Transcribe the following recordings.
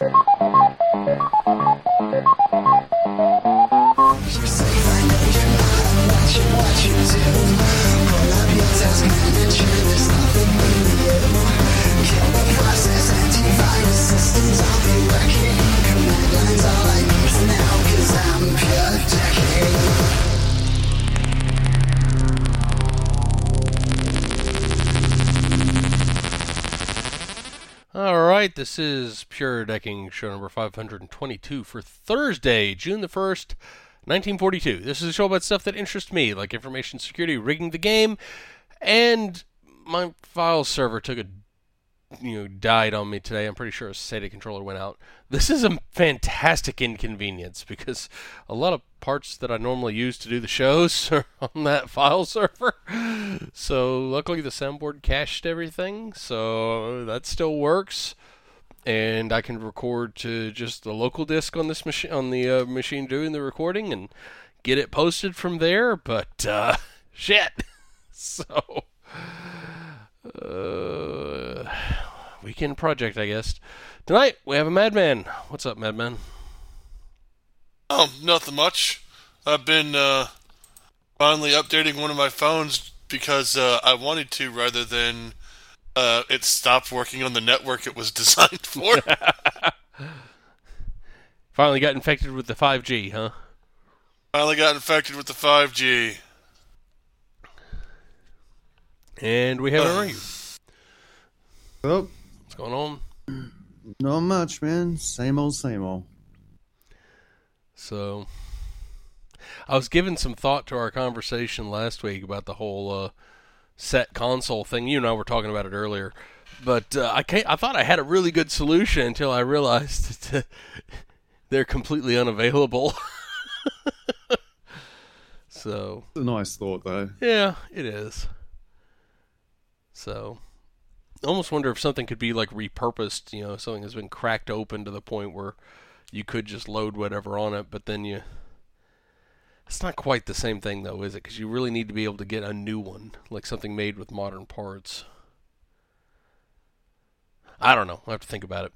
Alright, this is Pure Decking, show number 522 for Thursday, June the 1st, 1942. This is a show about stuff that interests me, like information security, rigging the game, and my file server died on me today. I'm pretty sure a SATA controller went out. This is a fantastic inconvenience because a lot of parts that I normally use to do the shows are on that file server. So luckily the soundboard cached everything, so that still works. And I can record to just the local disk on this machine, on the machine doing the recording, and get it posted from there. But shit. So weekend project, I guess. Tonight we have a Madman. What's up, Madman? Nothing much. I've been finally updating one of my phones because I wanted to, rather than it stopped working on the network it was designed for. Finally got infected with the 5G, huh? Finally got infected with the 5G. And we have a review. Oh, What's going on? not much, man. Same old, same old. So, I was giving some thought to our conversation last week about the whole set console thing. You and I were talking about it earlier. But I thought I had a really good solution until I realized that they're completely unavailable. So, It's a nice thought, though. yeah, it is. So, I almost wonder if something could be like repurposed, something has been cracked open to the point where you could just load whatever on it, but then it's not quite the same thing though, is it? Because you really need to be able to get a new one, like something made with modern parts. I don't know. I'll have to think about it.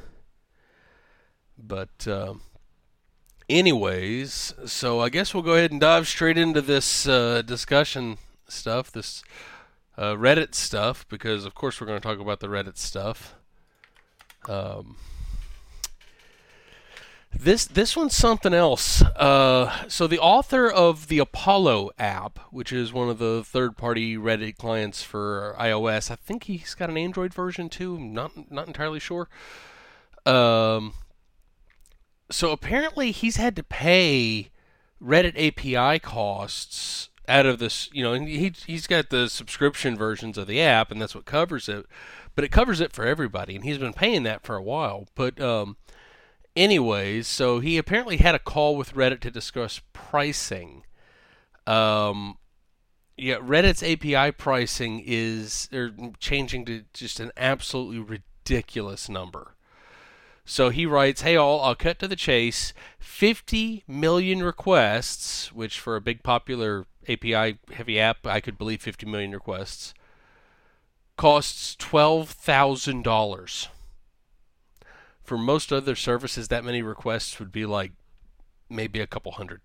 But, anyways, so I guess we'll go ahead and dive straight into this discussion stuff, this Reddit stuff, because of course we're going to talk about the Reddit stuff. This one's something else. So the author of the Apollo app, which is one of the third-party Reddit clients for iOS, I think he's got an Android version too. Not entirely sure. So apparently he's had to pay Reddit API costs out of this, and he's got the subscription versions of the app, and that's what covers it. But it covers it for everybody, and he's been paying that for a while. But anyways, so he apparently had a call with Reddit to discuss pricing. Reddit's API pricing they're changing to just an absolutely ridiculous number. So he writes, "Hey all, I'll cut to the chase. 50 million requests," which for a big popular API heavy app, I could believe 50 million requests, costs $12,000. For most other services, that many requests would be like maybe a couple hundred.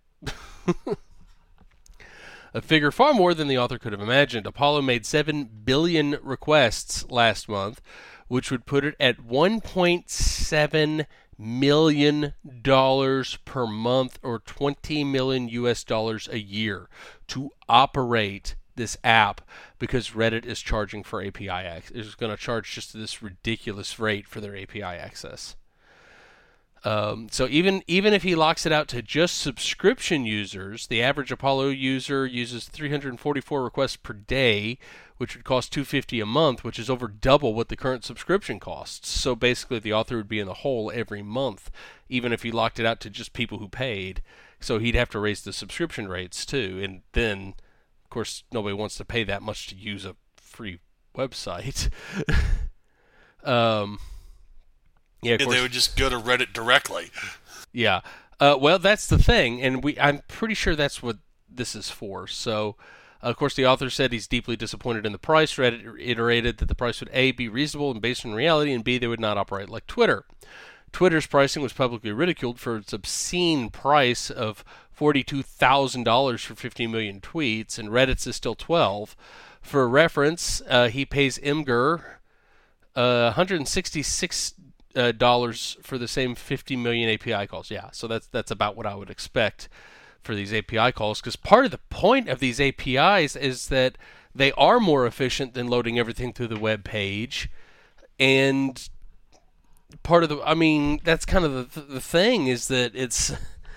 A figure far more than the author could have imagined. Apollo made 7 billion requests last month, which would put it at $1.7 million per month, or $20 million a year, to operate this app, because Reddit is charging for API access. It's going to charge just this ridiculous rate for their API access. So even if he locks it out to just subscription users, the average Apollo user uses 344 requests per day, which would cost $250 a month, which is over double what the current subscription costs. So basically the author would be in the hole every month, even if he locked it out to just people who paid. So he'd have to raise the subscription rates too, and then of course nobody wants to pay that much to use a free website. Yeah, of course. They would just go to Reddit directly. Yeah. Well, that's the thing, and I'm pretty sure that's what this is for. So, of course, the author said he's deeply disappointed in the price. Reddit iterated that the price would A, be reasonable and based on reality, and B, they would not operate like Twitter. Twitter's pricing was publicly ridiculed for its obscene price of $42,000 for 50 million tweets, and Reddit's is still 12. For reference, he pays Imgur $166 for the same 50 million API calls. Yeah, so that's about what I would expect for these API calls, because part of the point of these APIs is that they are more efficient than loading everything through the web page, and part of that's kind of the thing, is that it's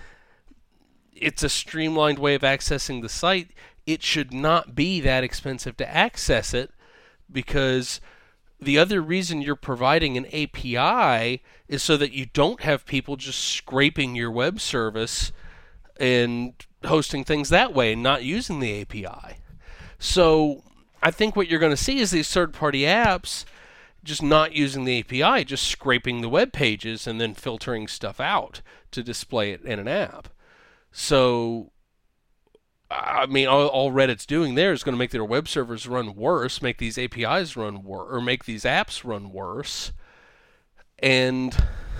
a streamlined way of accessing the site. It should not be that expensive to access it, because the other reason you're providing an API is so that you don't have people just scraping your web service and hosting things that way and not using the API. So I think what you're going to see is these third-party apps just not using the API, just scraping the web pages and then filtering stuff out to display it in an app. So, all Reddit's doing there is going to make their web servers run worse, make these APIs run worse, or make these apps run worse. And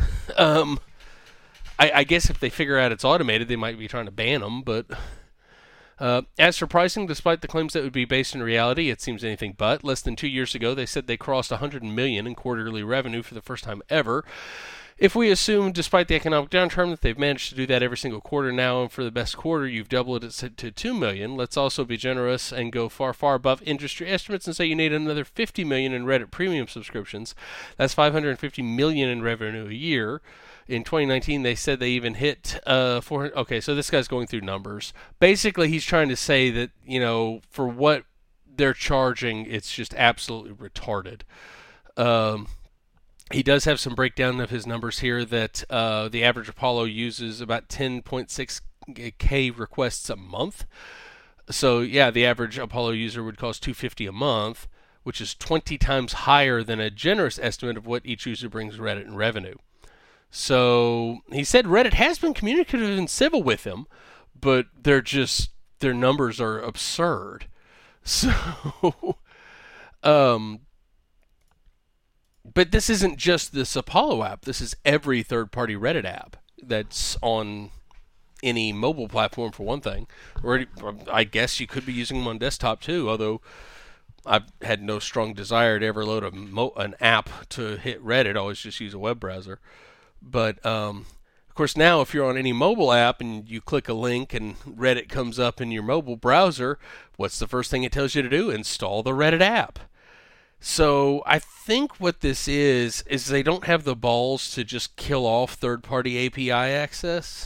I guess if they figure out it's automated, they might be trying to ban them. But as for pricing, despite the claims that it would be based in reality, it seems anything but. Less than 2 years ago, they said they crossed $100 million in quarterly revenue for the first time ever. If we assume, despite the economic downturn, that they've managed to do that every single quarter now, and for the best quarter, you've doubled it to $2 million, let's also be generous and go far, far above industry estimates and say you need another $50 million in Reddit premium subscriptions. That's $550 million in revenue a year. In 2019, they said they even hit 400. Okay, so this guy's going through numbers. Basically, he's trying to say that, for what they're charging, it's just absolutely retarded. He does have some breakdown of his numbers here, that the average Apollo uses about 10.6K requests a month. So, yeah, the average Apollo user would cost $250 a month, which is 20 times higher than a generous estimate of what each user brings Reddit in revenue. So, he said Reddit has been communicative and civil with him, but their numbers are absurd. So, but this isn't just this Apollo app. This is every third-party Reddit app that's on any mobile platform, for one thing. Or I guess you could be using them on desktop too, although I've had no strong desire to ever load an app to hit Reddit. I always just use a web browser. But, of course, now if you're on any mobile app and you click a link and Reddit comes up in your mobile browser, what's the first thing it tells you to do? Install the Reddit app. So I think what this is they don't have the balls to just kill off third-party API access.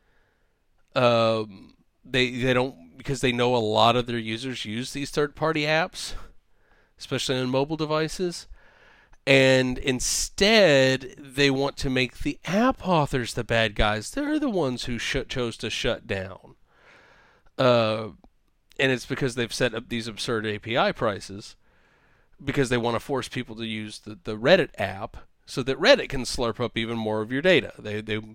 They don't, because they know a lot of their users use these third-party apps, especially on mobile devices. And instead, they want to make the app authors the bad guys. They're the ones who chose to shut down. And it's because they've set up these absurd API prices, because they want to force people to use the Reddit app so that Reddit can slurp up even more of your data. They the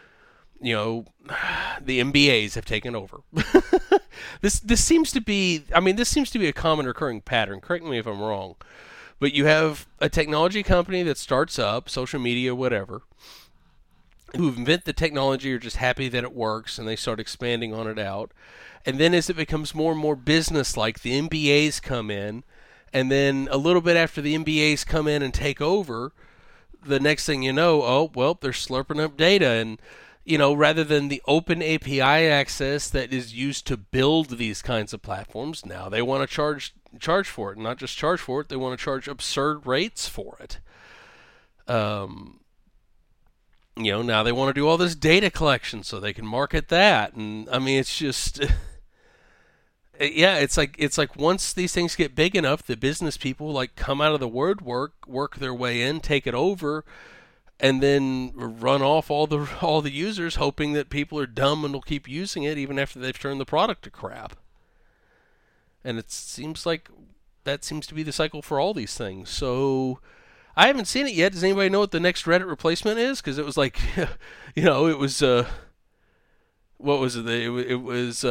MBAs have taken over. This seems to be a common recurring pattern. Correct me if I'm wrong. But you have a technology company that starts up, social media, whatever, who invent the technology, are just happy that it works, and they start expanding on it out. And then as it becomes more and more business-like, the MBAs come in, and then a little bit after the MBAs come in and take over, the next thing you know, they're slurping up data. And, rather than the open API access that is used to build these kinds of platforms, now they want to charge for it. And not just charge for it, they want to charge absurd rates for it. Now they want to do all this data collection so they can market that. And, it's just... Yeah, it's like once these things get big enough, the business people come out of the woodwork, work their way in, take it over, and then run off all the users, hoping that people are dumb and will keep using it even after they've turned the product to crap. And it seems like that seems to be the cycle for all these things. So I haven't seen it yet. Does anybody know what the next Reddit replacement is? Because it was it was what was it? It was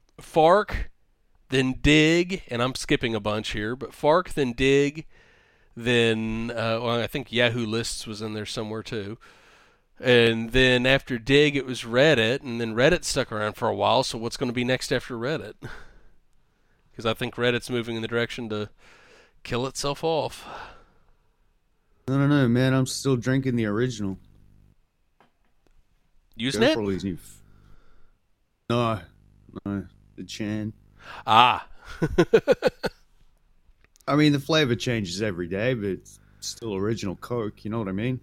Fark, then Dig, and I'm skipping a bunch here, but Fark, then Dig, Then, well, I think Yahoo Lists was in there somewhere too. And then after Dig, it was Reddit, and then Reddit stuck around for a while. So what's going to be next after Reddit? Because I think Reddit's moving in the direction to kill itself off. I don't know, man. I'm still drinking the original. Usenet? GoPro new. No, the Chan. Ah. I mean, the flavor changes every day, but it's still original Coke. You know what I mean?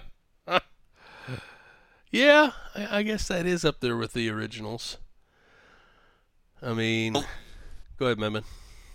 Yeah, I guess that is up there with the originals. I mean, go ahead, Memon.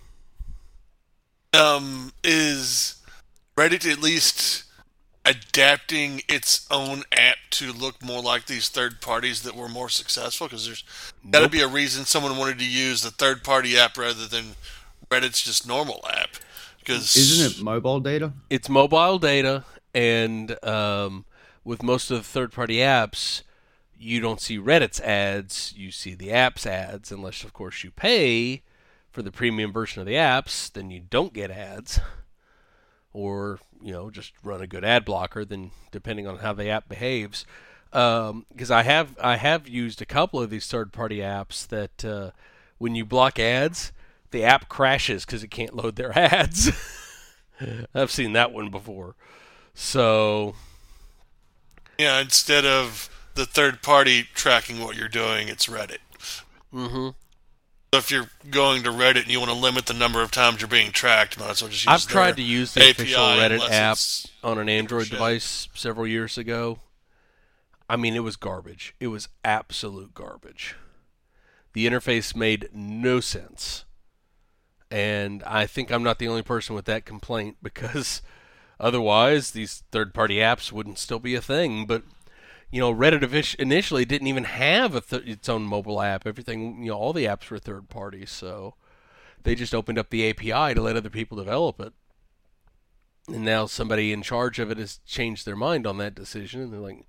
Is Reddit at least adapting its own app to look more like these third parties that were more successful? Because there's got to be a reason someone wanted to use the third party app rather than Reddit's just normal app. Because isn't it mobile data? It's mobile data, and with most of the third party apps, you don't see Reddit's ads, you see the app's ads, unless, of course, you pay for the premium version of the apps, then you don't get ads. Or, just run a good ad blocker, then depending on how the app behaves. Because I have used a couple of these third-party apps that when you block ads, the app crashes because it can't load their ads. I've seen that one before. So... yeah, instead of the third party tracking what you're doing, it's Reddit. Mm-hmm. So if you're going to Reddit and you want to limit the number of times you're being tracked, might as well just use I've tried to use the API official Reddit unless app it's on an Android shit. device several years ago. I mean, it was garbage. It was absolute garbage. The interface made no sense. And I think I'm not the only person with that complaint, because otherwise these third-party apps wouldn't still be a thing. But, Reddit initially didn't even have its own mobile app. Everything, all the apps were third-party, so they just opened up the API to let other people develop it. And now somebody in charge of it has changed their mind on that decision, and they're like,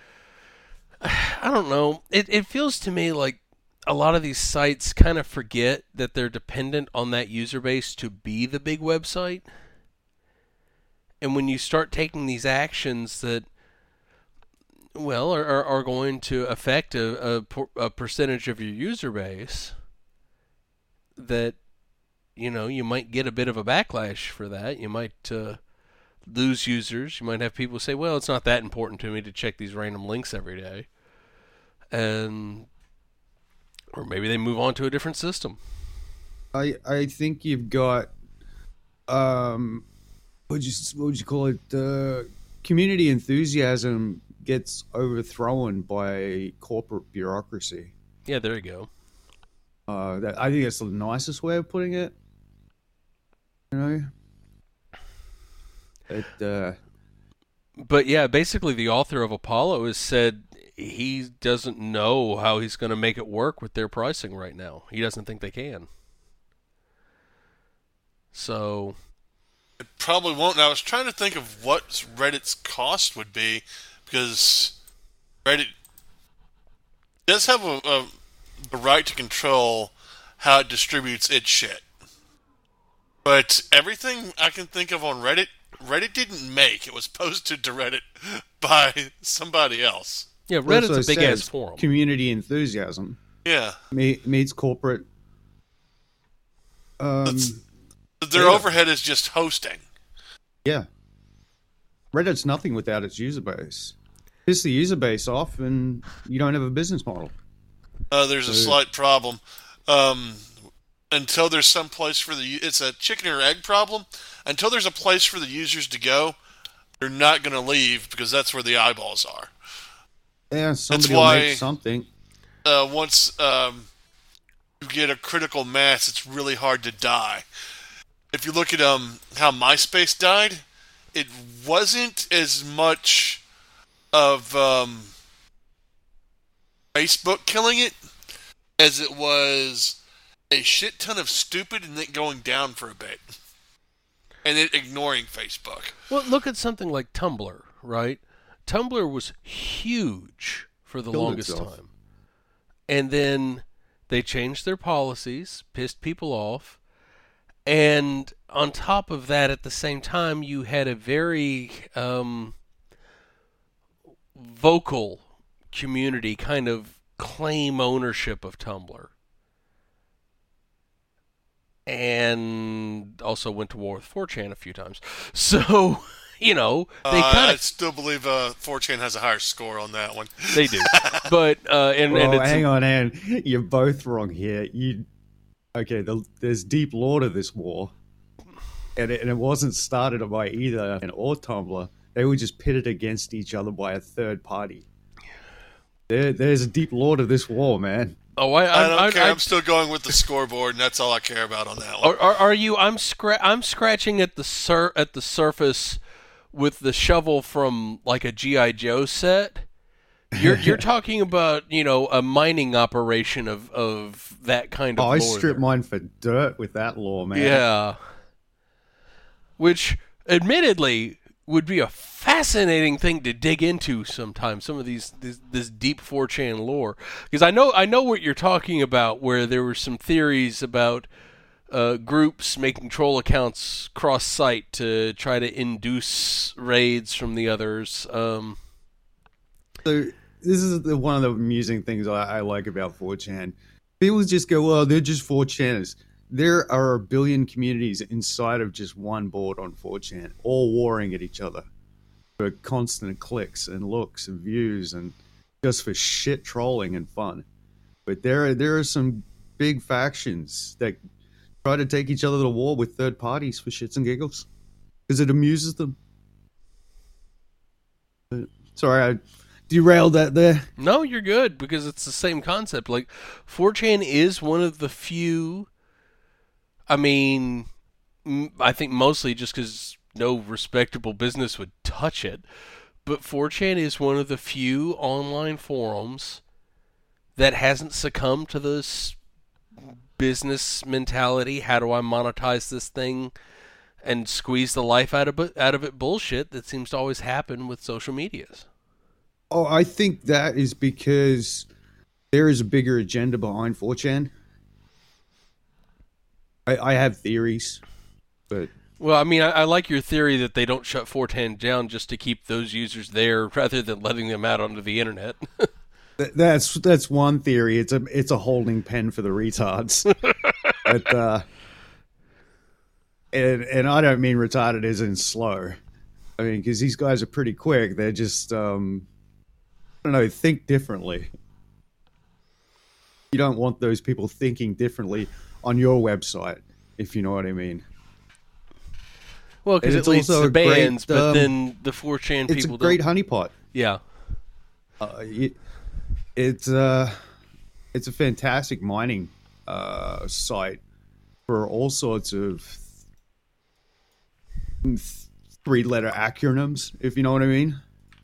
I don't know. It feels to me like a lot of these sites kind of forget that they're dependent on that user base to be the big website. And when you start taking these actions that, well, are going to affect a percentage of your user base, that, you might get a bit of a backlash for that. You might lose users. You might have people say, well, it's not that important to me to check these random links every day. Or maybe they move on to a different system. I think you've got what would you call it? Community enthusiasm gets overthrown by corporate bureaucracy. Yeah, there you go. I think that's the nicest way of putting it. But yeah, basically the author of Apollo has said he doesn't know how he's going to make it work with their pricing right now. He doesn't think they can. So It probably won't. Now, I was trying to think of what Reddit's cost would be, because Reddit does have the right to control how it distributes its shit. But everything I can think of on Reddit didn't make. It was posted to Reddit by somebody else. yeah, Reddit's a big ass forum. Community enthusiasm Yeah. meets corporate. Their overhead is just hosting. Yeah. Reddit's nothing without its user base. Piss the user base off and you don't have a business model. There's a slight problem. Until there's some place for it's a chicken or egg problem. Until there's a place for the users to go, they're not going to leave, because that's where the eyeballs are. Yeah, somebody That's why- will make something. Once you get a critical mass, it's really hard to die. If you look at how MySpace died, it wasn't as much of Facebook killing it as it was a shit ton of stupid and it going down for a bit. And it ignoring Facebook. Well, look at something like Tumblr, right? Tumblr was huge for the Killed longest itself. time. And then they changed their policies, pissed people off, and on top of that, at the same time, you had a very vocal community kind of claim ownership of Tumblr. And also went to war with 4chan a few times. So, they kind I of... still believe 4chan has a higher score on that one. They do. But, and it's... hang on, Ann. You're both wrong here. There's deep lore to this war. And it wasn't started by either an or Tumblr. They were just pitted against each other by a third party. There's a deep lore to this war, man. Oh, I don't care. I'm still going with the scoreboard, and that's all I care about on that one. Are you? I'm scratching at the surface with the shovel from like a G.I. Joe set. You're talking about a mining operation of that kind of. Oh, lore I stripped there. mine for dirt with that lore, man. Yeah. Which, admittedly, would be a fascinating thing to dig into sometime. Some of this deep 4chan lore, because I know what you're talking about, where there were some theories about groups making troll accounts cross-site to try to induce raids from the others. So this is one of the amusing things I like about 4chan. People just go, well, they're just 4chaners. There are a billion communities inside of just one board on 4chan, all warring at each other for constant clicks and looks and views and just for shit trolling and fun. But there are some big factions that try to take each other to war with third parties for shits and giggles because it amuses them. Sorry, I derailed that there. No, you're good, because it's the same concept. Like, 4chan is one of the few... I mean, I think mostly just because no respectable business would touch it. But 4chan is one of the few online forums that hasn't succumbed to this business mentality. How do I monetize this thing and squeeze the life out of it bullshit that seems to always happen with social medias. Oh, I think that is because there is a bigger agenda behind 4chan. I have theories, but... Well, I mean, I like your theory that they don't shut 4chan down just to keep those users there rather than letting them out onto the internet. That's one theory. It's a holding pen for the retards. But, and I don't mean retarded as in slow. I mean, because these guys are pretty quick. They're just, I don't know, think differently. You don't want those people thinking differently on your website, if you know what I mean. Well, because it leads to bans, but then the 4chan people don't. It's a great honeypot. Yeah. It's a fantastic mining site for all sorts of three-letter acronyms, if you know what I mean.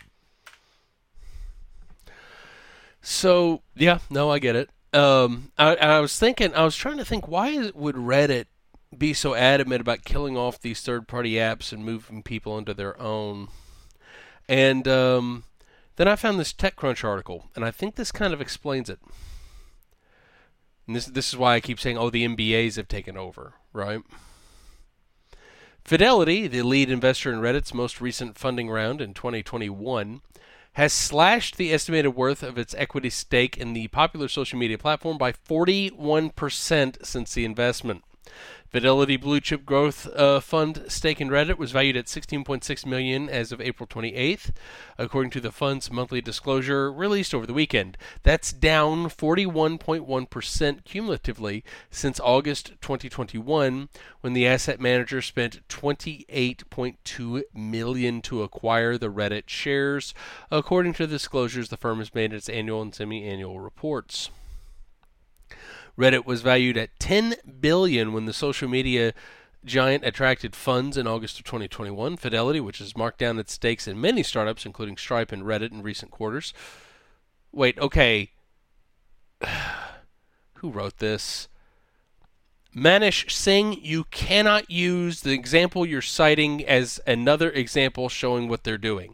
So, yeah, no, I get it. I was trying to think, why would Reddit be so adamant about killing off these third-party apps and moving people into their own? And then I found this TechCrunch article, and I think this kind of explains it. And this is why I keep saying, the MBAs have taken over, right? Fidelity, the lead investor in Reddit's most recent funding round in 2021, has slashed the estimated worth of its equity stake in the popular social media platform by 41% since the investment. Fidelity Blue Chip Growth Fund stake in Reddit was valued at $16.6 million as of April 28th, according to the fund's monthly disclosure released over the weekend. That's down 41.1% cumulatively since August 2021, when the asset manager spent $28.2 million to acquire the Reddit shares, according to the disclosures the firm has made in its annual and semi-annual reports. Reddit was valued at $10 billion when the social media giant attracted funds in August of 2021. Fidelity, which has marked down its stakes in many startups, including Stripe and Reddit, in recent quarters. Wait, okay. Who wrote this? Manish Singh, you cannot use the example you're citing as another example showing what they're doing.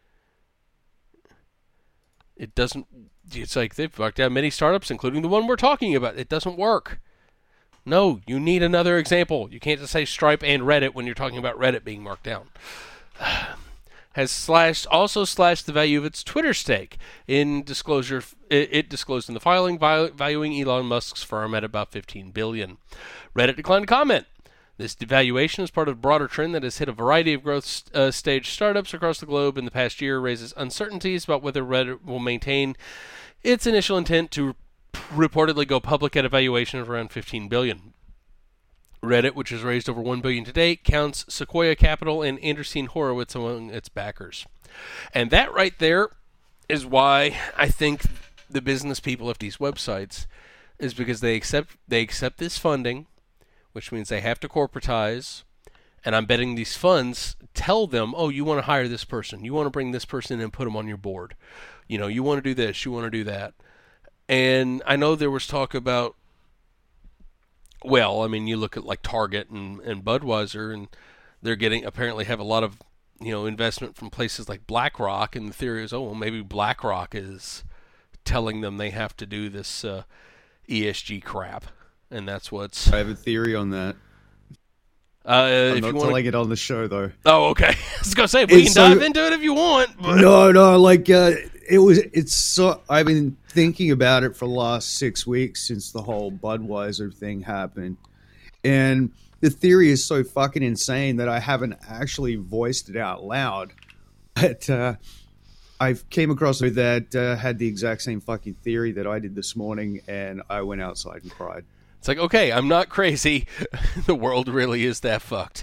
It doesn't... It's like they've marked down many startups, including the one we're talking about. It doesn't work. No, you need another example. You can't just say Stripe and Reddit when you're talking about Reddit being marked down. Has also slashed the value of its Twitter stake. In disclosure, it disclosed in the filing, valuing Elon Musk's firm at about $15 billion. Reddit declined to comment. This devaluation is part of a broader trend that has hit a variety of growth stage startups across the globe in the past year, raises uncertainties about whether Reddit will maintain its initial intent to reportedly go public at a valuation of around $15 billion. Reddit, which has raised over $1 billion to date, counts Sequoia Capital and Andreessen Horowitz among its backers. And that right there is why I think the business people of these websites is because they accept this funding, which means they have to corporatize, and I'm betting these funds tell them, oh, you want to hire this person, you want to bring this person in and put them on your board. You know, you want to do this, you want to do that. And I know there was talk about, well, I mean, you look at like Target and Budweiser, and they're apparently have a lot of, investment from places like BlackRock, and the theory is, oh, well, maybe BlackRock is telling them they have to do this ESG crap, and that's what's... I have a theory on that. I'm not telling it on the show, though. Oh, okay. I was gonna say we can dive into it if you want. But... No, like it's so. I've been thinking about it for the last 6 weeks since the whole Budweiser thing happened, and the theory is so fucking insane that I haven't actually voiced it out loud. But I came across it that had the exact same fucking theory that I did this morning, and I went outside and cried. It's like, okay, I'm not crazy. The world really is that fucked.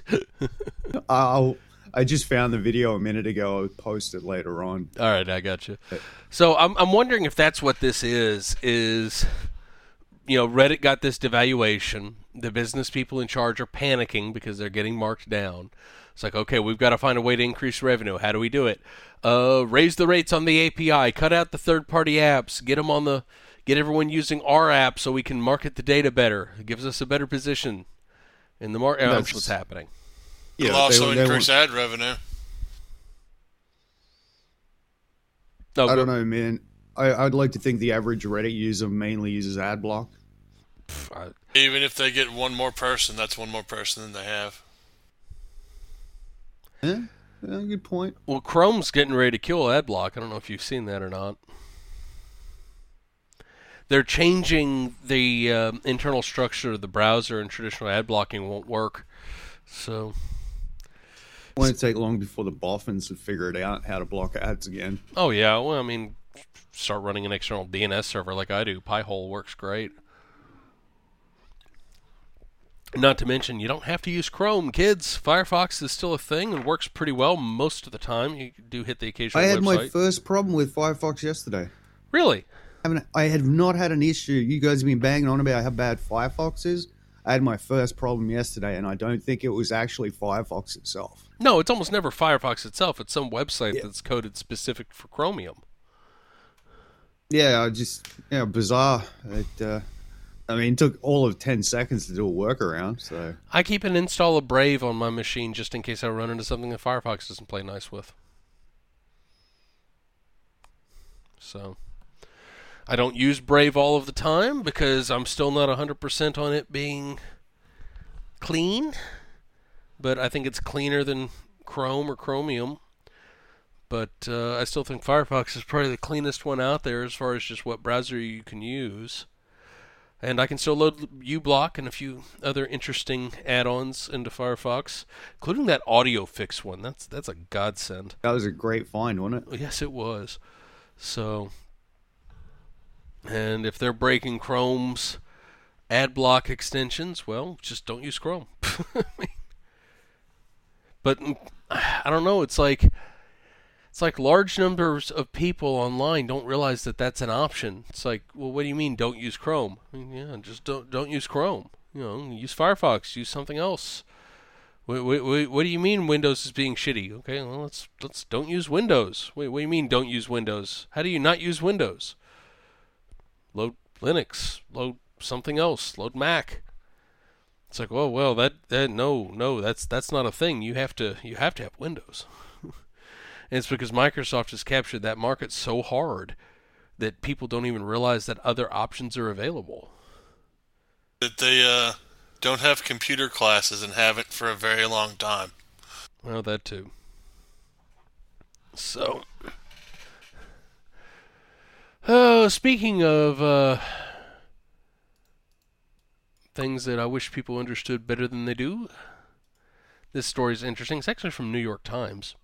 I just found the video a minute ago. I'll post it later on. All right, I got you. So I'm wondering if that's what this is, Reddit got this devaluation. The business people in charge are panicking because they're getting marked down. It's like, okay, we've got to find a way to increase revenue. How do we do it? Raise the rates on the API. Cut out the third-party apps. Get everyone using our app so we can market the data better. It gives us a better position in the market. That's what's happening. Yeah, it'll also increase ad revenue. No, I don't know, man. I'd like to think the average Reddit user mainly uses AdBlock. Even if they get one more person, that's one more person than they have. Yeah, good point. Well, Chrome's getting ready to kill AdBlock. I don't know if you've seen that or not. They're changing the internal structure of the browser, and traditional ad blocking won't work. So, it won't take long before the boffins have figured out how to block ads again. Oh yeah, well, I mean, start running an external DNS server like I do. Pi-hole works great. Not to mention, you don't have to use Chrome, kids. Firefox is still a thing and works pretty well most of the time. You do hit the occasional website. I had my first problem with Firefox yesterday. Really? I have not had an issue. You guys have been banging on about how bad Firefox is. I had my first problem yesterday, and I don't think it was actually Firefox itself. No, it's almost never Firefox itself. It's some website that's coded specific for Chromium. Yeah, bizarre. It took all of 10 seconds to do a workaround. So I keep an install of Brave on my machine just in case I run into something that Firefox doesn't play nice with. So... I don't use Brave all of the time because I'm still not 100% on it being clean. But I think it's cleaner than Chrome or Chromium. But I still think Firefox is probably the cleanest one out there as far as just what browser you can use. And I can still load uBlock and a few other interesting add-ons into Firefox, including that Audio Fix one. That's a godsend. That was a great find, wasn't it? Yes, it was. So... And if they're breaking Chrome's ad block extensions, well, just don't use Chrome. But I don't know. It's like large numbers of people online don't realize that that's an option. It's like, well, what do you mean don't use Chrome? I mean, yeah, just don't use Chrome. Use Firefox. Use something else. What do you mean Windows is being shitty? Okay, well, let's don't use Windows. Wait, what do you mean don't use Windows? How do you not use Windows? Load Linux, load something else, load Mac. It's like, well, that's not a thing. You have to have Windows. And it's because Microsoft has captured that market so hard that people don't even realize that other options are available. That they don't have computer classes and haven't for a very long time. Well, that too. So, speaking of things that I wish people understood better than they do, this story is interesting. It's actually from New York Times.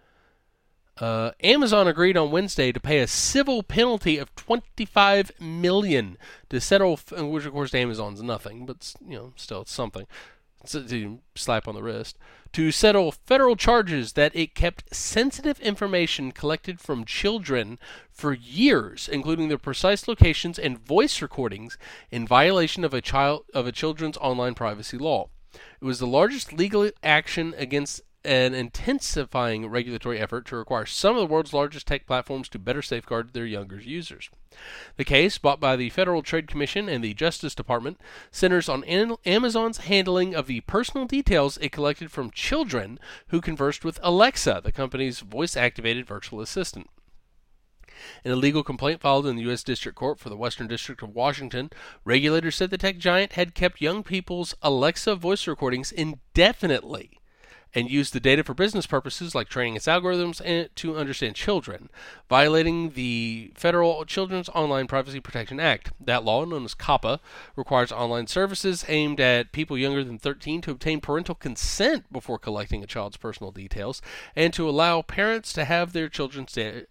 Amazon agreed on Wednesday to pay a civil penalty of $25 million to settle, which of course to Amazon's nothing, but still it's something. It's a slap on the wrist, to settle federal charges that it kept sensitive information collected from children for years, including their precise locations and voice recordings, in violation of a children's online privacy law. It was the largest legal action against an intensifying regulatory effort to require some of the world's largest tech platforms to better safeguard their younger users. The case, brought by the Federal Trade Commission and the Justice Department, centers on Amazon's handling of the personal details it collected from children who conversed with Alexa, the company's voice-activated virtual assistant. In a legal complaint filed in the U.S. District Court for the Western District of Washington, regulators said the tech giant had kept young people's Alexa voice recordings indefinitely and used the data for business purposes like training its algorithms and to understand children, violating the Federal Children's Online Privacy Protection Act. That law, known as COPPA, requires online services aimed at people younger than 13 to obtain parental consent before collecting a child's personal details, and to allow parents to have their children's data,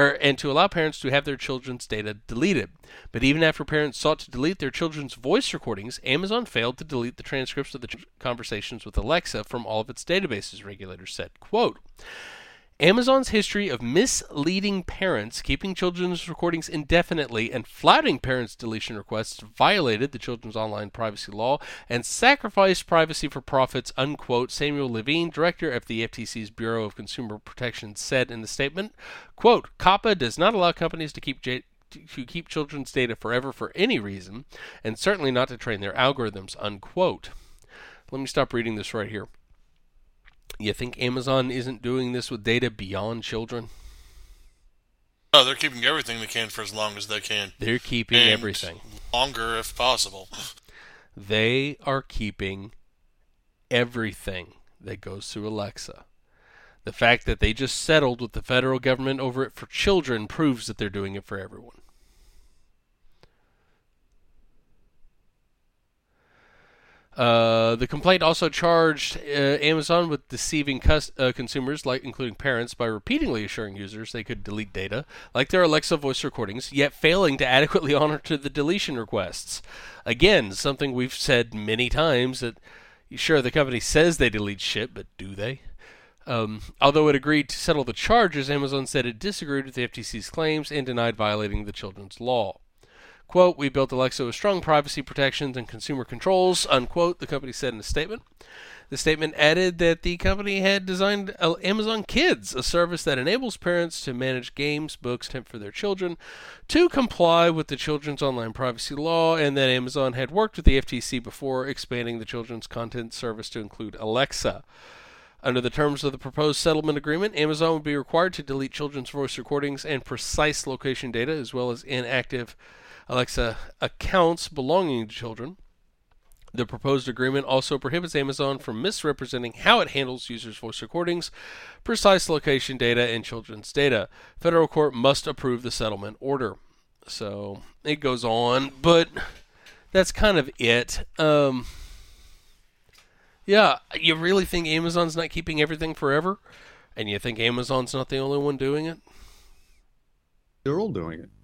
deleted. But even after parents sought to delete their children's voice recordings, Amazon failed to delete the transcripts of the conversations with Alexa from all of its databases, regulators said. Quote, Amazon's history of misleading parents, keeping children's recordings indefinitely, and flouting parents' deletion requests violated the Children's Online Privacy Law and sacrificed privacy for profits, unquote, Samuel Levine, director of the FTC's Bureau of Consumer Protection, said in the statement. Quote, COPPA does not allow companies to keep children's data forever for any reason, and certainly not to train their algorithms, unquote. Let me stop reading this right here. You think Amazon isn't doing this with data beyond children? Oh, they're keeping everything they can for as long as they can. They're keeping everything. Longer if possible. They are keeping everything that goes through Alexa. The fact that they just settled with the federal government over it for children proves that they're doing it for everyone. The complaint also charged Amazon with deceiving consumers, including parents, by repeatedly assuring users they could delete data, like their Alexa voice recordings, yet failing to adequately honor to the deletion requests. Again, something we've said many times, that sure, the company says they delete shit, but do they? Although it agreed to settle the charges, Amazon said it disagreed with the FTC's claims and denied violating the children's law. Quote, we built Alexa with strong privacy protections and consumer controls, unquote, the company said in a statement. The statement added that the company had designed Amazon Kids, a service that enables parents to manage games, books, for their children, to comply with the Children's Online Privacy Law, and that Amazon had worked with the FTC before expanding the children's content service to include Alexa. Under the terms of the proposed settlement agreement, Amazon would be required to delete children's voice recordings and precise location data, as well as inactive Alexa accounts belonging to children. The proposed agreement also prohibits Amazon from misrepresenting how it handles users' voice recordings, precise location data, and children's data. Federal court must approve the settlement order. So it goes on, but that's kind of it. Yeah, you really think Amazon's not keeping everything forever? And you think Amazon's not the only one doing it? They're all doing it.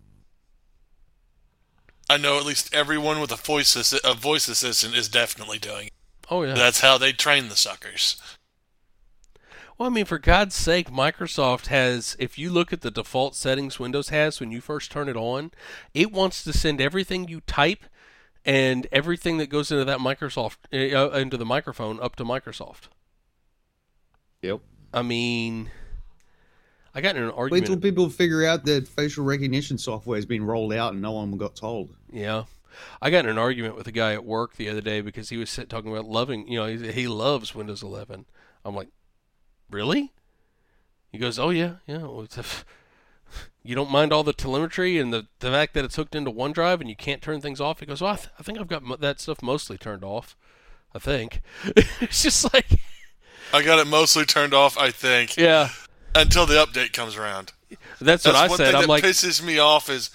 I know at least everyone with a voice assistant is definitely doing it. Oh, yeah. That's how they train the suckers. Well, I mean, for God's sake, Microsoft has, if you look at the default settings Windows has when you first turn it on, it wants to send everything you type and everything that goes into that into the microphone up to Microsoft. Yep. I mean, I got in an argument. Wait till people figure out that facial recognition software has been rolled out and no one got told. Yeah. I got in an argument with a guy at work the other day because he was talking about loving, he loves Windows 11. I'm like, really? He goes, oh, yeah. Well, you don't mind all the telemetry and the fact that it's hooked into OneDrive and you can't turn things off? He goes, well, I think I've got that stuff mostly turned off. I think. It's just like, I got it mostly turned off, I think, yeah, until the update comes around. that's what I one said. thing I'm that like, pisses me off is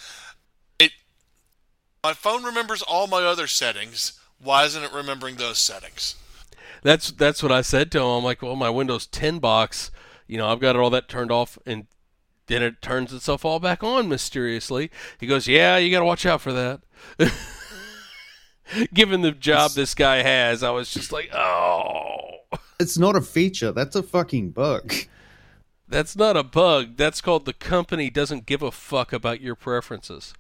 my phone remembers all my other settings. Why isn't it remembering those settings? that's what I said to him. I'm like, well, my Windows 10 box, I've got all that turned off, and then it turns itself all back on mysteriously. He goes, yeah, you got to watch out for that. Given the job this guy has, I was just like, oh. It's not a feature. That's a fucking bug. That's not a bug. That's called the company doesn't give a fuck about your preferences.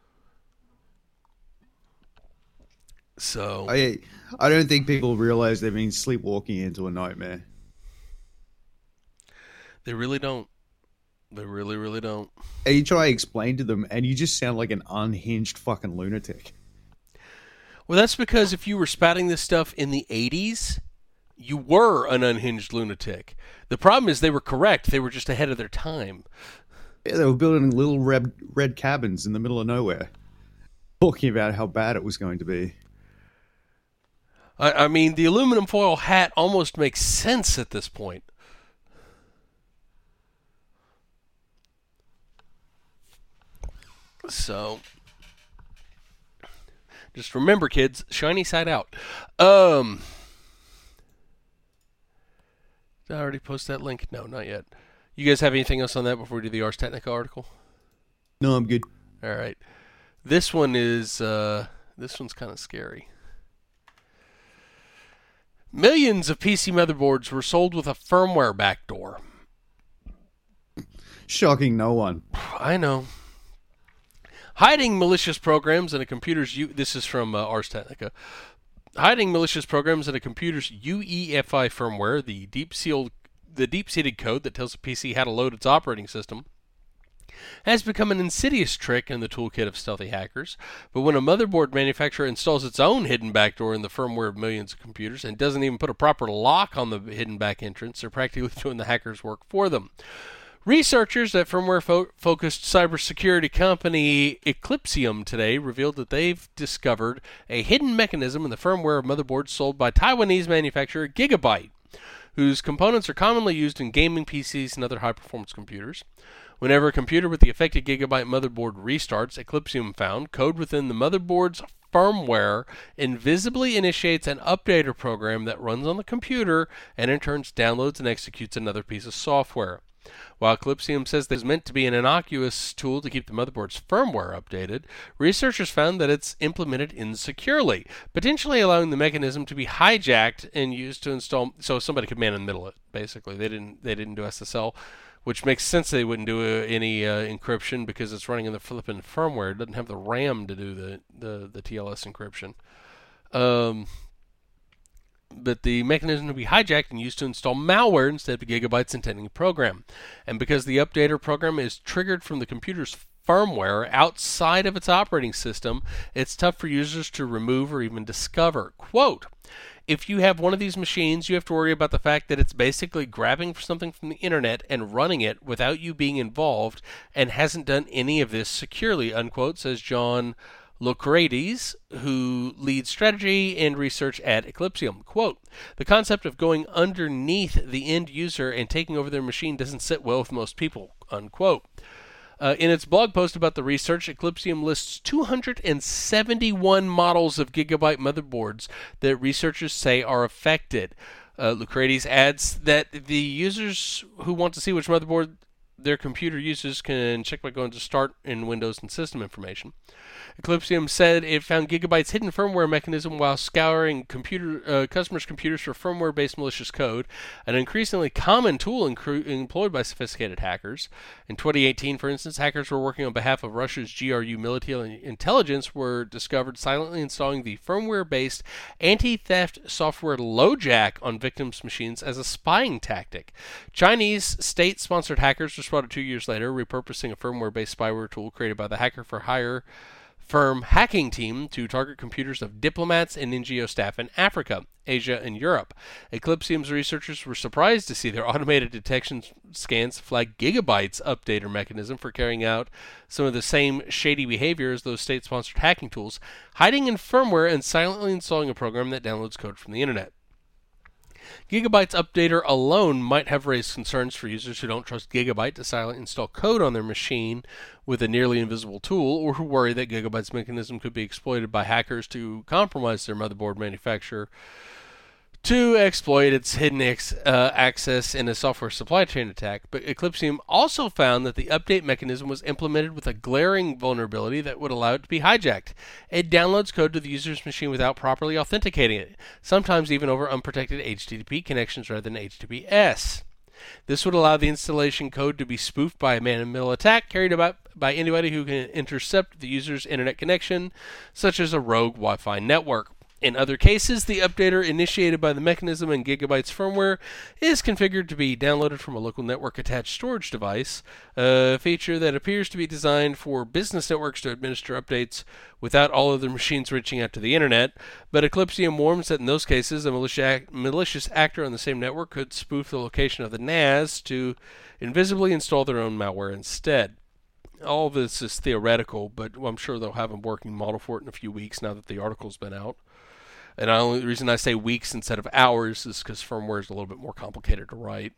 So I don't think people realize they've been sleepwalking into a nightmare. They really don't. They really, really don't. And you try to explain to them, and you just sound like an unhinged fucking lunatic. Well, that's because if you were spouting this stuff in the 80s, you were an unhinged lunatic. The problem is they were correct. They were just ahead of their time. Yeah, they were building little red cabins in the middle of nowhere, talking about how bad it was going to be. I mean, the aluminum foil hat almost makes sense at this point. So, just remember, kids, shiny side out. Did I already post that link? No, not yet. You guys have anything else on that before we do the Ars Technica article? No, I'm good. All right. This one is, this one's kind of scary. Millions of PC motherboards were sold with a firmware backdoor. Shocking no one. I know. Hiding malicious programs in a computer's this is from Ars Technica. Hiding malicious programs in a computer's UEFI firmware, the deep-seated code that tells a PC how to load its operating system, has become an insidious trick in the toolkit of stealthy hackers. But when a motherboard manufacturer installs its own hidden backdoor in the firmware of millions of computers and doesn't even put a proper lock on the hidden back entrance, they're practically doing the hacker's work for them. Researchers at firmware-focused cybersecurity company Eclipsium today revealed that they've discovered a hidden mechanism in the firmware of motherboards sold by Taiwanese manufacturer Gigabyte, whose components are commonly used in gaming PCs and other high-performance computers. Whenever a computer with the affected Gigabyte motherboard restarts, Eclipsium found, code within the motherboard's firmware invisibly initiates an updater program that runs on the computer and in turn downloads and executes another piece of software. While Eclipsium says this is meant to be an innocuous tool to keep the motherboard's firmware updated, researchers found that it's implemented insecurely, potentially allowing the mechanism to be hijacked and used to install, so somebody could man in the middle of it. Basically, they didn't do SSL, which makes sense they wouldn't do any encryption because it's running in the flipping firmware. It doesn't have the RAM to do the TLS encryption. But the mechanism to be hijacked and used to install malware instead of Gigabyte's intending program. And because the updater program is triggered from the computer's firmware outside of its operating system, it's tough for users to remove or even discover. Quote, if you have one of these machines, you have to worry about the fact that it's basically grabbing something from the internet and running it without you being involved and hasn't done any of this securely, unquote, says John Locrades, who leads strategy and research at Eclipsium. Quote, the concept of going underneath the end user and taking over their machine doesn't sit well with most people, unquote. In its blog post about the research, Eclipsium lists 271 models of Gigabyte motherboards that researchers say are affected. Lucrades adds that the users who want to see which motherboard their computer uses can check by going to Start in Windows and System Information. Eclipsium said it found Gigabyte's hidden firmware mechanism while scouring customers' computers for firmware-based malicious code, an increasingly common tool employed by sophisticated hackers. In 2018, for instance, hackers were working on behalf of Russia's GRU military intelligence were discovered silently installing the firmware-based anti-theft software LoJack on victims' machines as a spying tactic. Chinese state-sponsored hackers responded 2 years later, repurposing a firmware-based spyware tool created by the hacker for hire firm hacking team to target computers of diplomats and NGO staff in Africa, Asia, and Europe. Eclipsium's researchers were surprised to see their automated detection scans flag Gigabyte's updater mechanism for carrying out some of the same shady behavior as those state-sponsored hacking tools, hiding in firmware and silently installing a program that downloads code from the internet. Gigabyte's updater alone might have raised concerns for users who don't trust Gigabyte to silently install code on their machine with a nearly invisible tool, or who worry that Gigabyte's mechanism could be exploited by hackers to compromise their motherboard manufacturer to exploit its hidden access in a software supply chain attack. But Eclipsium also found that the update mechanism was implemented with a glaring vulnerability that would allow it to be hijacked. It downloads code to the user's machine without properly authenticating it, sometimes even over unprotected HTTP connections rather than HTTPS. This would allow the installation code to be spoofed by a man-in-the-middle attack carried out by anybody who can intercept the user's internet connection, such as a rogue Wi-Fi network. In other cases, the updater initiated by the mechanism in Gigabyte's firmware is configured to be downloaded from a local network-attached storage device, a feature that appears to be designed for business networks to administer updates without all of their machines reaching out to the internet. But Eclipsium warns that in those cases, a malicious actor on the same network could spoof the location of the NAS to invisibly install their own malware instead. All of this is theoretical, but I'm sure they'll have a working model for it in a few weeks now that the article's been out. And the only reason I say weeks instead of hours is because firmware is a little bit more complicated to write.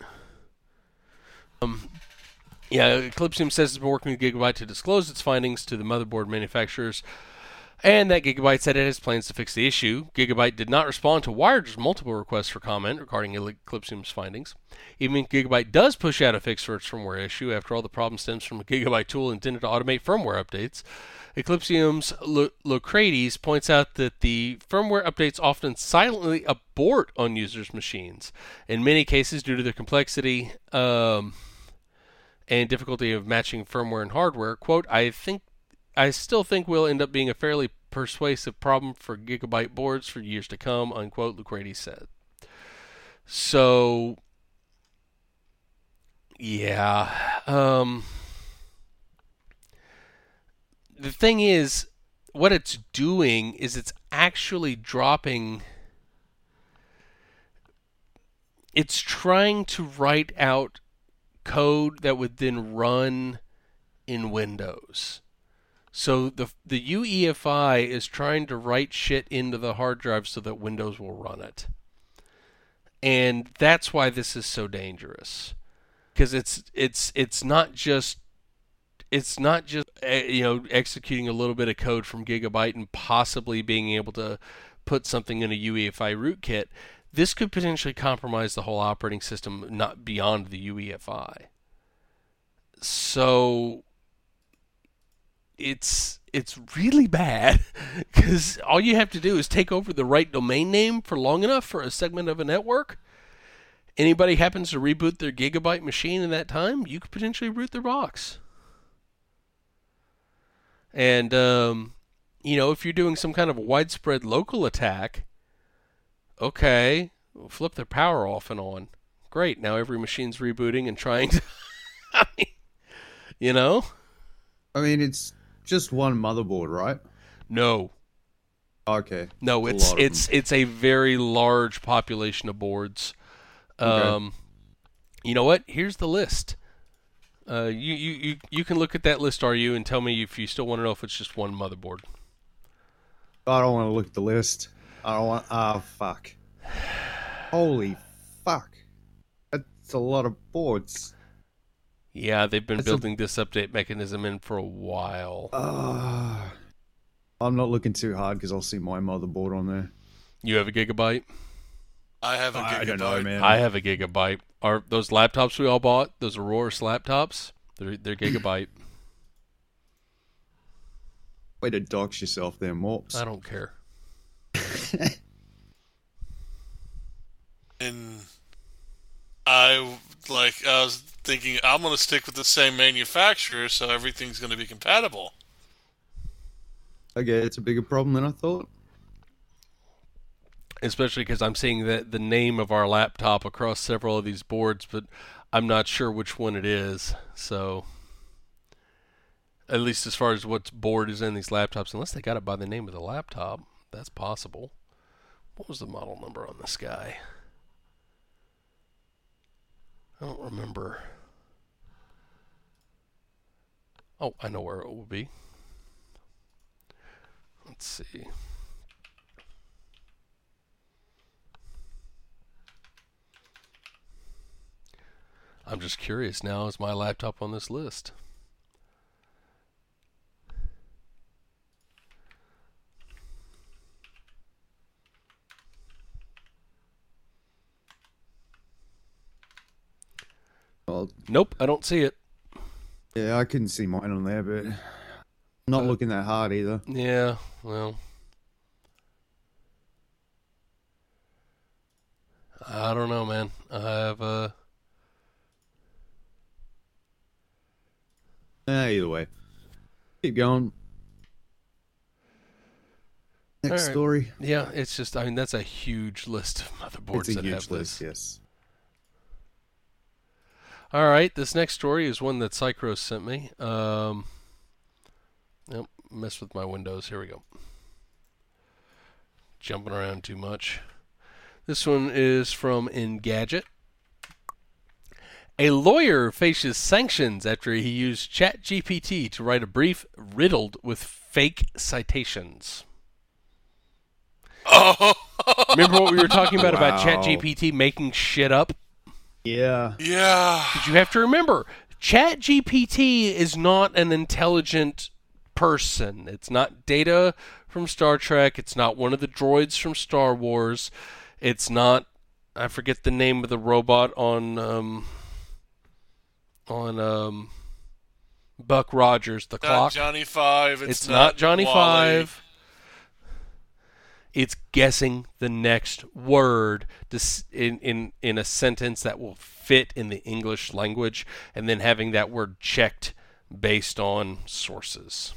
Eclipsium says it's been working with Gigabyte to disclose its findings to the motherboard manufacturers, and that Gigabyte said it has plans to fix the issue. Gigabyte did not respond to Wired's multiple requests for comment regarding Eclipsium's findings. Even if Gigabyte does push out a fix for its firmware issue, after all, the problem stems from a Gigabyte tool intended to automate firmware updates. Eclipsium's Locrates points out that the firmware updates often silently abort on users' machines, in many cases due to their complexity and difficulty of matching firmware and hardware. Quote, I still think we'll end up being a fairly persuasive problem for Gigabyte boards for years to come, unquote, Locrates said. So, yeah. The thing is, what it's doing is it's actually dropping... It's trying to write out code that would then run in Windows. So the UEFI is trying to write shit into the hard drive so that Windows will run it. And that's why this is so dangerous. Because it's not just executing a little bit of code from Gigabyte and possibly being able to put something in a UEFI rootkit. This could potentially compromise the whole operating system, not beyond the UEFI. So it's really bad, because all you have to do is take over the right domain name for long enough for a segment of a network. Anybody happens to reboot their Gigabyte machine in that time, you could potentially root their box. And, if you're doing some kind of widespread local attack, okay, we'll flip their power off and on. Great, now every machine's rebooting and trying to... it's just one motherboard, right? No. Okay. No, it's a very large population of boards. Okay. You know what? Here's the list. You can look at that list, and tell me if you still want to know if it's just one motherboard. I don't want to look at the list. I don't want... fuck. Holy fuck. That's a lot of boards. Yeah, they've been building this update mechanism in for a while. I'm not looking too hard because I'll see my motherboard on there. You have a Gigabyte? I have a Gigabyte. I don't know, man. I have a Gigabyte. Are those laptops we all bought, those Aurorus laptops, they're Gigabyte. Way to dox yourself there, Morps. I don't care. And I was thinking I'm going to stick with the same manufacturer, so everything's going to be compatible. Okay, it's a bigger problem than I thought. Especially because I'm seeing the name of our laptop across several of these boards, but I'm not sure which one it is. So, At least as far as what's board is in these laptops, unless they got it by the name of the laptop. That's possible. What was the model number on this guy? I don't remember. Oh, I know where it will be. Let's see. I'm just curious now, is my laptop on this list? Well, Nope, I don't see it. yeah, I couldn't see mine on there, but I'm not looking that hard either. Yeah, well, I don't know, man. I have Either way. Keep going. Next All right. story. yeah, it's just, I mean, that's a huge list of motherboards It's a that huge have list, this. yes. All right, this next story is one that Cycros sent me. Nope, messed with my windows. Here we go. Jumping around too much. This one is from Engadget. A lawyer faces sanctions after he used ChatGPT to write a brief riddled with fake citations. Oh, Remember what we were talking about Wow. ChatGPT making shit up? Yeah. yeah. But you have to remember, ChatGPT is not an intelligent person. It's not Data from Star Trek. It's not one of the droids from Star Wars. It's not, I forget the name of the robot on Buck Rogers, the Not clock. Johnny Five. It's not Johnny Wally. Five. It's guessing the next word in a sentence that will fit in the English language, and then having that word checked based on sources.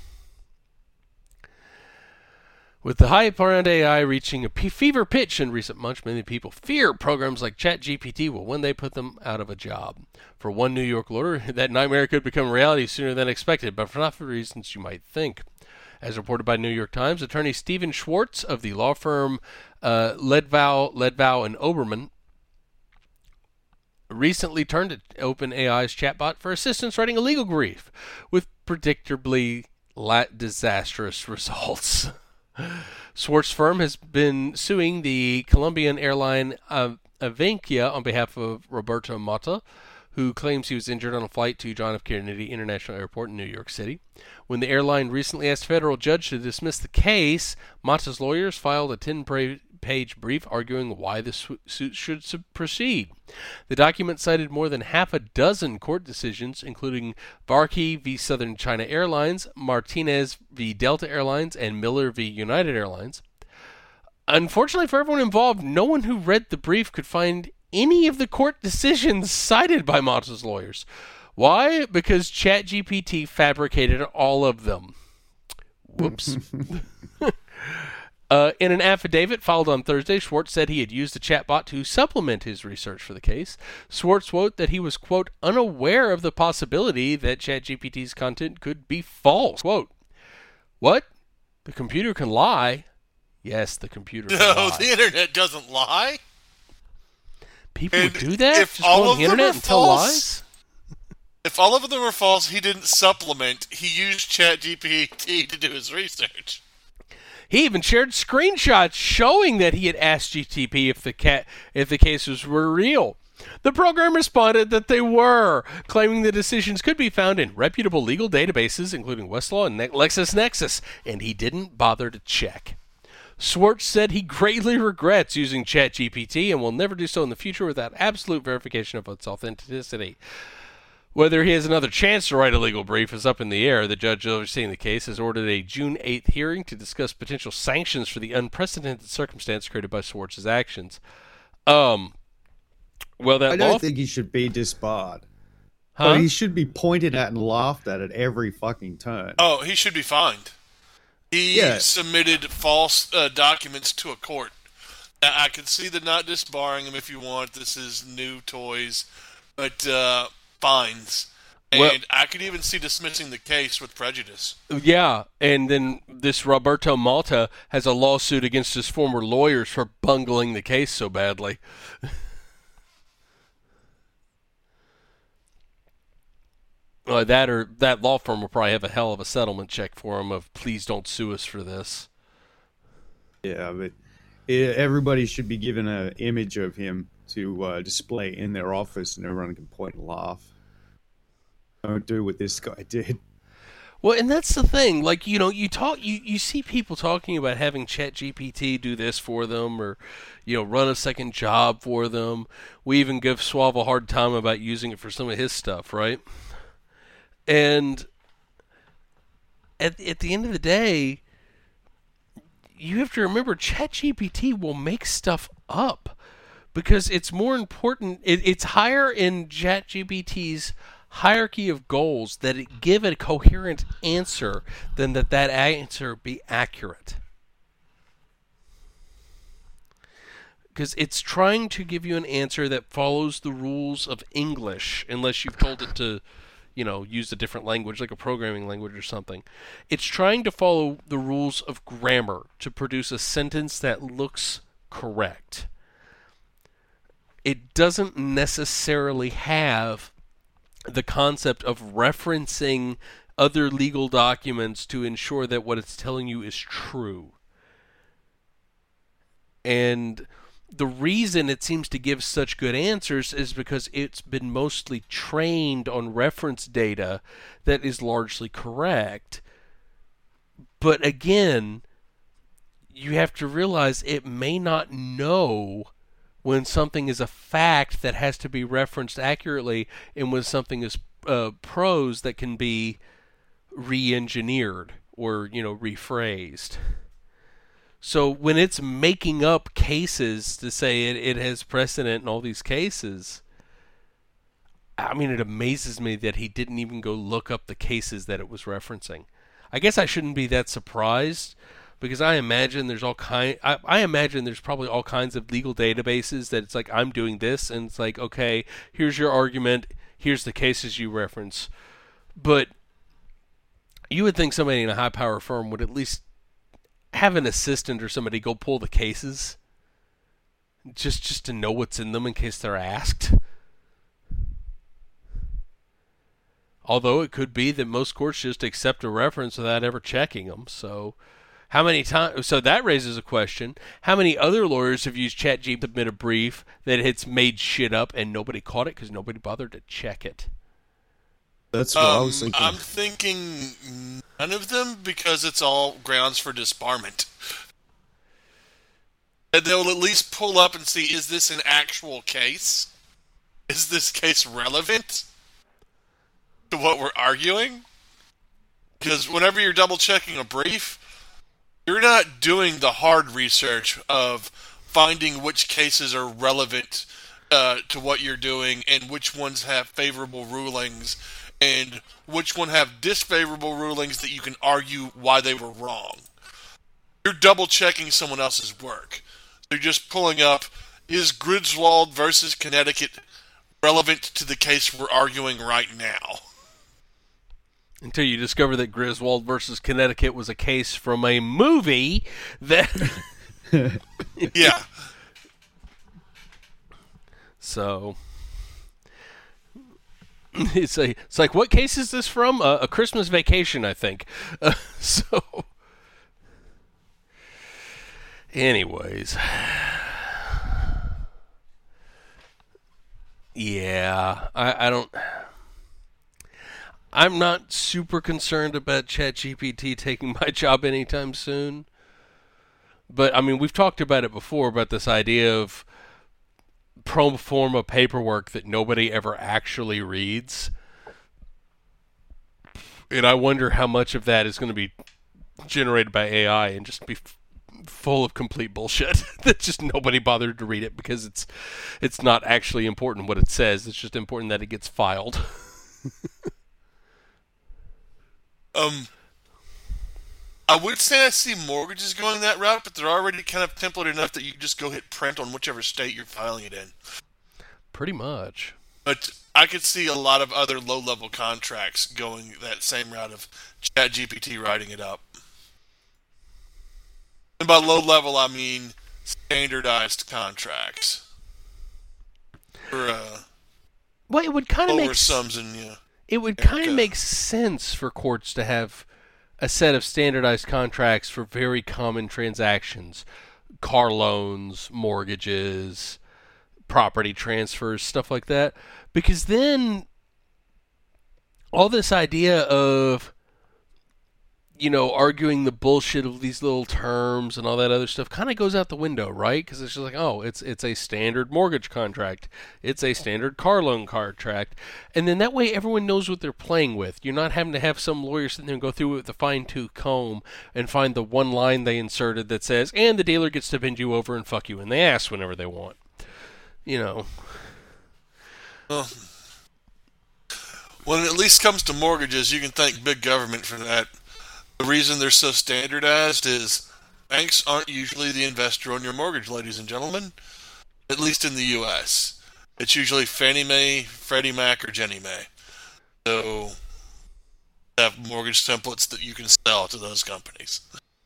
With the hype around AI reaching a fever pitch in recent months, many people fear programs like ChatGPT will one day put them out of a job. For one New York lawyer, that nightmare could become reality sooner than expected, but for not for reasons you might think. As reported by New York Times, attorney Stephen Schwartz of the law firm Ledvow and Oberman recently turned to OpenAI's chatbot for assistance writing a legal brief with predictably disastrous results. Schwartz's firm has been suing the Colombian airline Avianca on behalf of Roberto Mata, who claims he was injured on a flight to John F. Kennedy International Airport in New York City. When the airline recently asked a federal judge to dismiss the case, Mata's lawyers filed a 10-page brief arguing why the suit should proceed. The document cited more than half a dozen court decisions, including Varkey v. Southern China Airlines, Martinez v. Delta Airlines, and Miller v. United Airlines. Unfortunately for everyone involved, no one who read the brief could find any of the court decisions cited by Mata's lawyers. Why? Because ChatGPT fabricated all of them. Whoops. In an affidavit filed on Thursday, Schwartz said he had used the chatbot to supplement his research for the case. Schwartz wrote that he was, quote, unaware of the possibility that ChatGPT's content could be false. Quote, what? The computer can lie? Yes, the computer can No, lie. the internet doesn't lie. People And would do that? if Just all go on of the them internet are and tell false- lies? If all of them were false, he didn't supplement. He used ChatGPT to do his research. He even shared screenshots showing that he had asked GTP if the cases were real. The program responded that they were, claiming the decisions could be found in reputable legal databases, including Westlaw and LexisNexis, and he didn't bother to check. Schwartz said he greatly regrets using ChatGPT and will never do so in the future without absolute verification of its authenticity. Whether he has another chance to write a legal brief is up in the air. The judge overseeing the case has ordered a June 8th hearing to discuss potential sanctions for the unprecedented circumstance created by Schwartz's actions. Well, that I don't think he should be disbarred. But he should be pointed at and laughed at every fucking turn. Oh, he should be fined. He submitted false documents to a court. Now, I could see the not disbarring him if you want. This is new toys. But fines. And I could even see dismissing the case with prejudice. Yeah, and then this Roberto Malta has a lawsuit against his former lawyers for bungling the case so badly. That law firm will probably have a hell of a settlement check for him of please don't sue us for this. Yeah, but everybody should be given an image of him to display in their office, and everyone can point and laugh. Don't do what this guy did. Well, and that's the thing. Like, you see people talking about having ChatGPT do this for them, or run a second job for them. We even give Suave a hard time about using it for some of his stuff, right? And at the end of the day, you have to remember ChatGPT will make stuff up because it's more important. It's higher in ChatGPT's hierarchy of goals that it give a coherent answer than that answer be accurate. Because it's trying to give you an answer that follows the rules of English, unless you've told it to use a different language, like a programming language or something. It's trying to follow the rules of grammar to produce a sentence that looks correct. It doesn't necessarily have the concept of referencing other legal documents to ensure that what it's telling you is true. And the reason it seems to give such good answers is because it's been mostly trained on reference data that is largely correct. But again, you have to realize it may not know when something is a fact that has to be referenced accurately and when something is prose that can be re-engineered or, rephrased. So when it's making up cases to say it has precedent in all these cases, I mean, it amazes me that he didn't even go look up the cases that it was referencing. I guess I shouldn't be that surprised because I imagine there's I imagine there's probably all kinds of legal databases that it's like, I'm doing this, and it's like, okay, here's your argument, here's the cases you reference. But you would think somebody in a high-power firm would at least have an assistant or somebody go pull the cases just to know what's in them in case they're asked. Although it could be that most courts just accept a reference without ever checking them. So how many times? So that raises a question. How many other lawyers have used ChatGPT to submit a brief that it's made shit up and nobody caught it because nobody bothered to check it? That's what I was thinking. I'm thinking none of them, because it's all grounds for disbarment. And they'll at least pull up and see, is this an actual case? Is this case relevant to what we're arguing? Because whenever you're double-checking a brief, you're not doing the hard research of finding which cases are relevant to what you're doing and which ones have favorable rulings and which one have disfavorable rulings that you can argue why they were wrong. You're double-checking someone else's work. So you're just pulling up, is Griswold versus Connecticut relevant to the case we're arguing right now? Until you discover that Griswold versus Connecticut was a case from a movie that... Yeah. So... It's like, what case is this from? A Christmas Vacation, I think. So, anyways, yeah, I don't. I'm not super concerned about ChatGPT taking my job anytime soon. But I mean, we've talked about it before about this idea of pro forma paperwork that nobody ever actually reads. And I wonder how much of that is going to be generated by AI and just be full of complete bullshit that just nobody bothered to read it because it's not actually important what it says. It's just important that it gets filed. I would say I see mortgages going that route, but they're already kind of templated enough that you just go hit print on whichever state you're filing it in. Pretty much. But I could see a lot of other low-level contracts going that same route of ChatGPT writing it up. And by low-level, I mean standardized contracts for Well, it would kind of lower make sums in it would kind of America. make sense for courts to have a set of standardized contracts for very common transactions, car loans, mortgages, property transfers, stuff like that. Because then all this idea of, arguing the bullshit of these little terms and all that other stuff kind of goes out the window, right? Because it's just like, oh, it's a standard mortgage contract, it's a standard car loan contract, and then that way everyone knows what they're playing with. You're not having to have some lawyer sitting there and go through it with a fine-tooth comb and find the one line they inserted that says, and the dealer gets to bend you over and fuck you in the ass whenever they want. Well, when it at least comes to mortgages, you can thank big government for that. The reason they're so standardized is banks aren't usually the investor on your mortgage, ladies and gentlemen. At least in the U.S. It's usually Fannie Mae, Freddie Mac, or Ginnie Mae. So, they have mortgage templates that you can sell to those companies.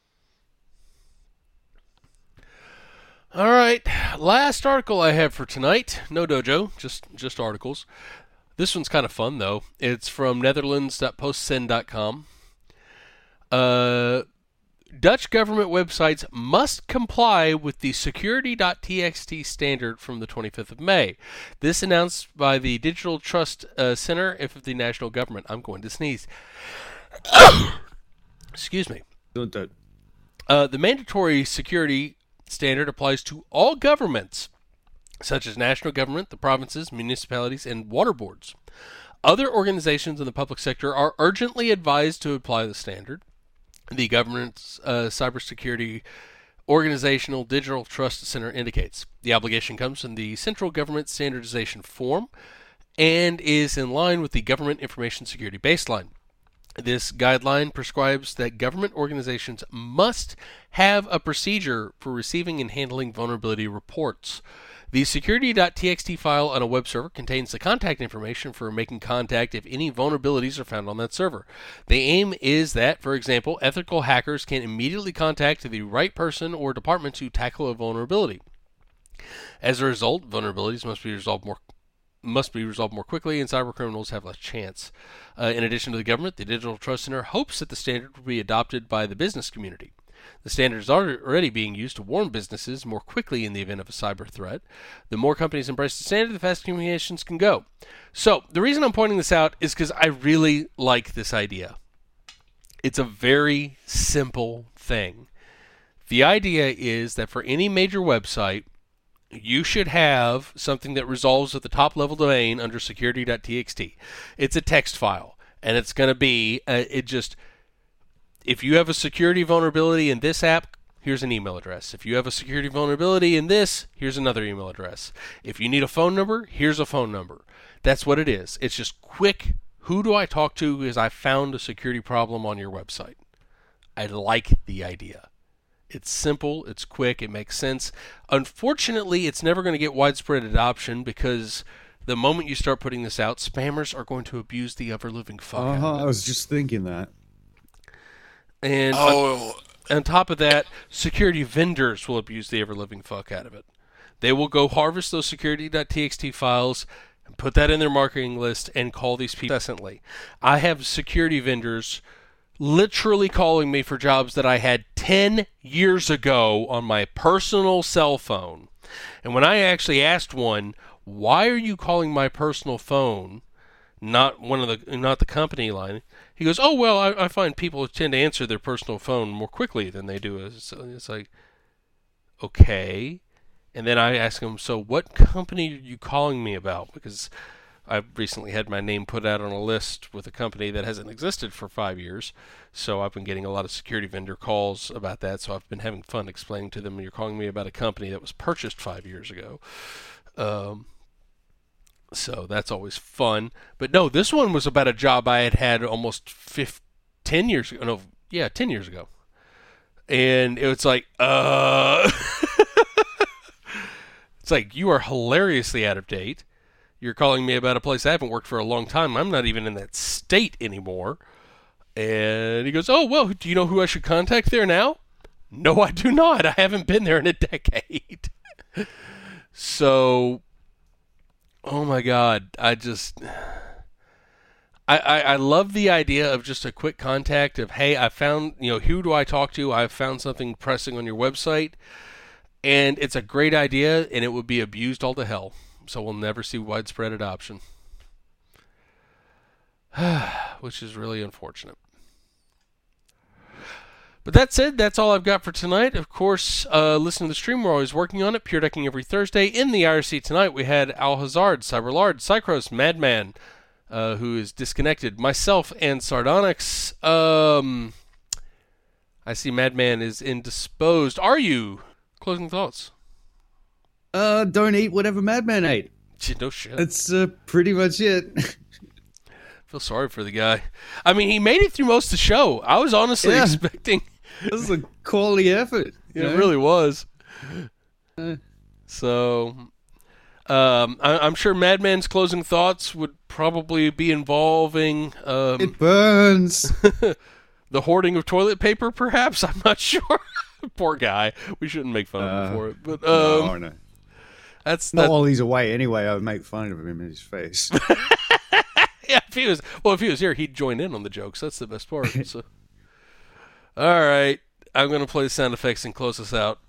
All right, last article I have for tonight. No dojo, just articles. This one's kind of fun, though. It's from netherlands.postcen.com. Dutch government websites must comply with the security.txt standard from the 25th of May. This announced by the Digital Trust Center of the national government. I'm going to sneeze. Excuse me. Don't do it. The mandatory security standard applies to all governments, such as national government, the provinces, municipalities, and water boards. Other organizations in the public sector are urgently advised to apply the standard. The government's cybersecurity organizational digital trust center indicates the obligation comes in the central government standardization form and is in line with the government information security baseline. This guideline prescribes that government organizations must have a procedure for receiving and handling vulnerability reports. The security.txt file on a web server contains the contact information for making contact if any vulnerabilities are found on that server. The aim is that, for example, ethical hackers can immediately contact the right person or department to tackle a vulnerability. As a result, vulnerabilities must be resolved more quickly, and cybercriminals have less chance. In addition to the government, the Digital Trust Center hopes that the standard will be adopted by the business community. The standard is already being used to warn businesses more quickly in the event of a cyber threat. The more companies embrace the standard, the faster communications can go. So, the reason I'm pointing this out is because I really like this idea. It's a very simple thing. The idea is that for any major website, you should have something that resolves at the top level domain under security.txt. It's a text file, and it's going to be, if you have a security vulnerability in this app, here's an email address. If you have a security vulnerability in this, here's another email address. If you need a phone number, here's a phone number. That's what it is. It's just quick, who do I talk to because I found a security problem on your website. I like the idea. It's simple, it's quick, it makes sense. Unfortunately, it's never going to get widespread adoption because the moment you start putting this out, spammers are going to abuse the ever-living fuck out of it. I was just thinking that. And on top of that, security vendors will abuse the ever-living fuck out of it. They will go harvest those security.txt files, and put that in their marketing list, and call these people incessantly. I have security vendors literally calling me for jobs that I had 10 years ago on my personal cell phone. And when I actually asked one, why are you calling my personal phone, not the company line? He goes, oh, well, I find people tend to answer their personal phone more quickly than they do. So it's like, okay. And then I ask him, so what company are you calling me about? Because I've recently had my name put out on a list with a company that hasn't existed for 5 years, so I've been getting a lot of security vendor calls about that, so I've been having fun explaining to them, you're calling me about a company that was purchased 5 years ago. So that's always fun. But no, this one was about a job I had almost 10 years ago. No, yeah, 10 years ago. And it was like, It's like, you are hilariously out of date. You're calling me about a place I haven't worked for a long time. I'm not even in that state anymore. And he goes, oh, well, do you know who I should contact there now? No, I do not. I haven't been there in a decade. So, oh my God, I love the idea of just a quick contact of, hey, I found, who do I talk to? I've found something pressing on your website. And it's a great idea, and it would be abused all to hell. So we'll never see widespread adoption. Which is really unfortunate. But that said, that's all I've got for tonight. Of course, listen to the stream. We're always working on it. Pure Decking every Thursday. In the IRC tonight, we had Al Hazard, Cyberlard, Cycros, Madman, who is disconnected, myself, and Sardonyx. I see Madman is indisposed. Are you? Closing thoughts? Don't eat whatever Madman ate. No shit. That's pretty much it. Feel sorry for the guy. I mean, he made it through most of the show. I was honestly expecting... This is a quality effort. It really was. So, I'm sure Madman's closing thoughts would probably be involving... it burns. The hoarding of toilet paper, perhaps? I'm not sure. Poor guy. We shouldn't make fun of him for it. But, no. That's not while he's away anyway. I would make fun of him in his face. Yeah, if he was here, he'd join in on the jokes. That's the best part. So. All right, I'm going to play the sound effects and close us out.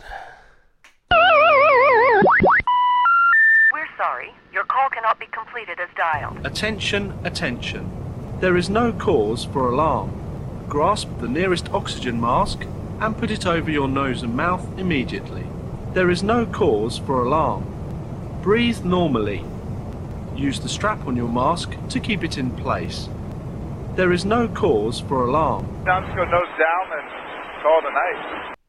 We're sorry. Your call cannot be completed as dialed. Attention, attention. There is no cause for alarm. Grasp the nearest oxygen mask and put it over your nose and mouth immediately. There is no cause for alarm. Breathe normally. Use the strap on your mask to keep it in place. There is no cause for alarm. Now I'm just going to nose down and call it a night.